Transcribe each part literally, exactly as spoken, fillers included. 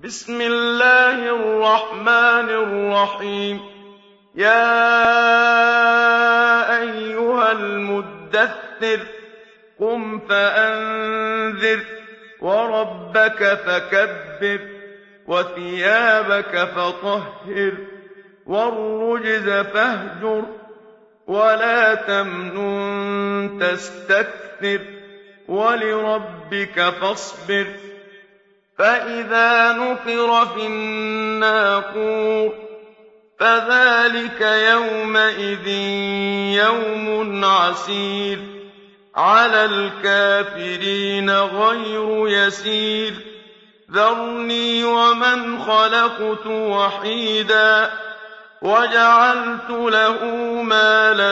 بسم الله الرحمن الرحيم يا أيها المدثر قم فأنذر وربك فكبر وثيابك فطهر والرجز فاهجر ولا تمنن تستكثر ولربك فاصبر فإذا نقر في الناقور فذلك يومئذ يوم عسير على الكافرين غير يسير ذرني ومن خلقت وحيدا وجعلت له مالا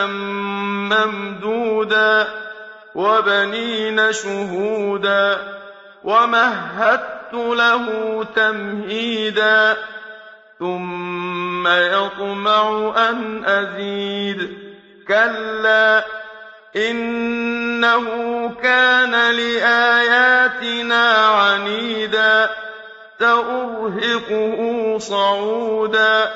ممدودا وبنين شهودا ومهدت له تمهيدا ثم يطمع أن أزيد كلا إنه كان لآياتنا عنيدا سأرهقه صعودا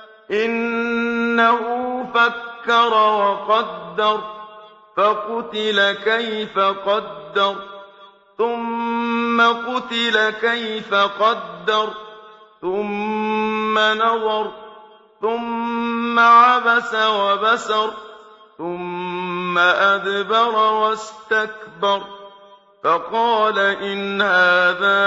إنه فكر وقدر فقتل كيف قدر ثم قتل كيف قدر ثم نظر ثم عبس وبسر ثم أدبر واستكبر فقال إن هذا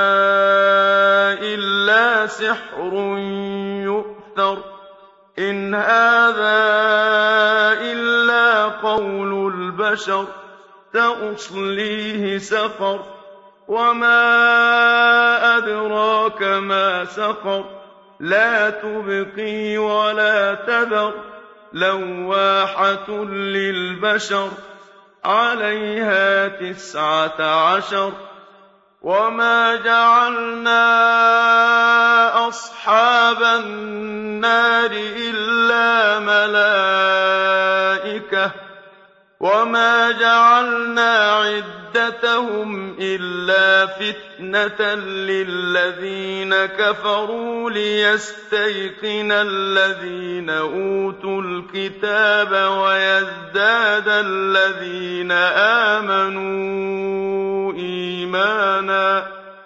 إلا سحر يؤثر إن هذا إلا قول البشر سأصليه سقر وما أدراك ما سقر لا تبقي ولا تذر لواحة للبشر عليها تسعة عشر وما جعلنا أصحاب النار إلا ملائكة وما جعلنا عدتهم إلا فتنة للذين كفروا ليستيقن الذين أوتوا الكتاب ويزداد الذين آمنوا إيمانا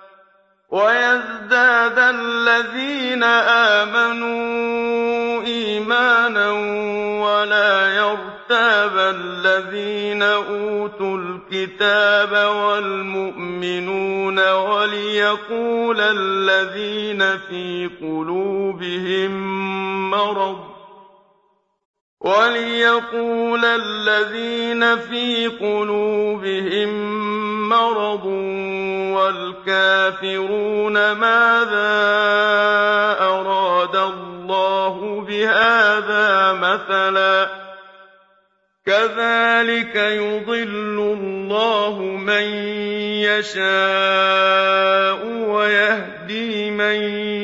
ويزداد الذين آمنوا إيمانا ولا يرتاب الذين أوتوا الكتاب والمؤمنون وليقول الذين في قلوبهم مرض وليقول الذين في قلوبهم مرض والكافرون ماذا أراد الله بهذا مثلا كذلك يضل الله من يشاء ويهدي من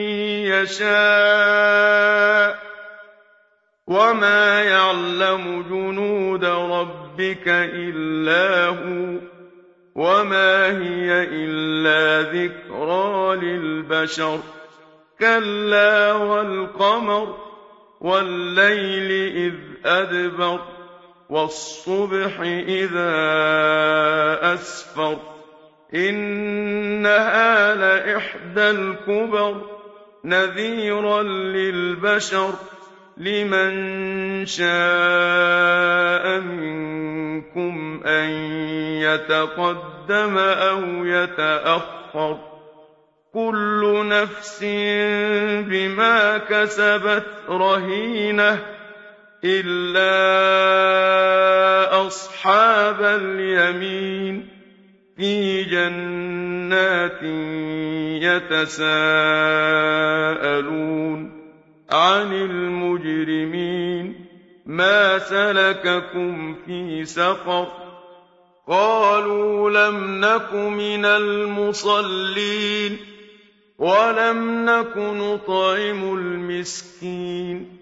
يشاء وما يعلم جنود ربك إلا هو وما هي إلا ذكرى للبشر كلا والقمر والليل إذ أدبر والصبح إذا أسفر إنها لإحدى الكبر نذيرا للبشر لمن شاء منكم أن يتقدم أو يتأخر كل نفس بما كسبت رهينة إلا أصحاب اليمين في جنات يتساءلون عن المجرمين ما سلككم في سقر قالوا لم نك من المصلين ولم نك نطعم المسكين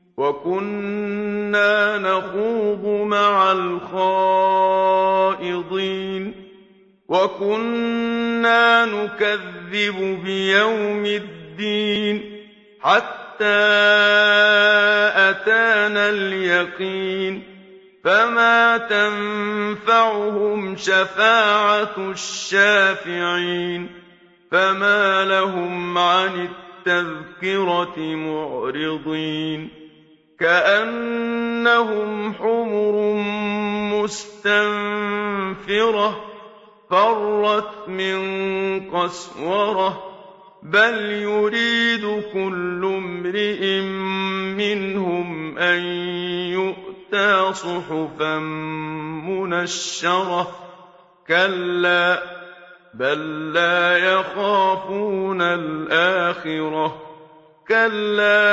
وكنا نخوض مع الخائضين وكنا نكذب بيوم الدين الدِّينِ حَتَّىٰ أَتَانَا الْيَقِينُ فَمَا تَنفَعُهُمْ شَفَاعَةُ الشَّافِعِينَ فَمَا لَهُمْ عَنِ التَّذْكِرَةِ مُعْرِضِينَ كَأَنَّهُمْ حُمُرٌ مُّسْتَنفِرَةٌ فَرَّتْ مِن قَسْوَرَةٍ بَلْ يُرِيدُ كُلُّ امْرِئٍ مِّنْهُمْ أَن يُؤْتَىٰ صُحُفًا مُّنَشَّرَةً كَلَّا بَل لَّا يَخَافُونَ الْآخِرَةَ كَلَّا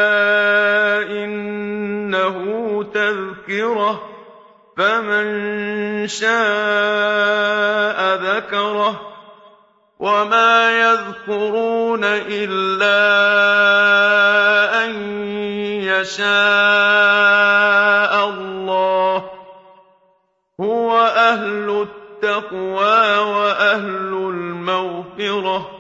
إِنَّهُ تَذْكِرَةٌ فَمَن شَاءَ ذَكَرَهُ وَمَا يَذْكُرُونَ إِلَّا أَن يَشَاءَ اللَّهُ هُوَ أَهْلُ التَّقْوَىٰ وَأَهْلُ الْمَغْفِرَةِ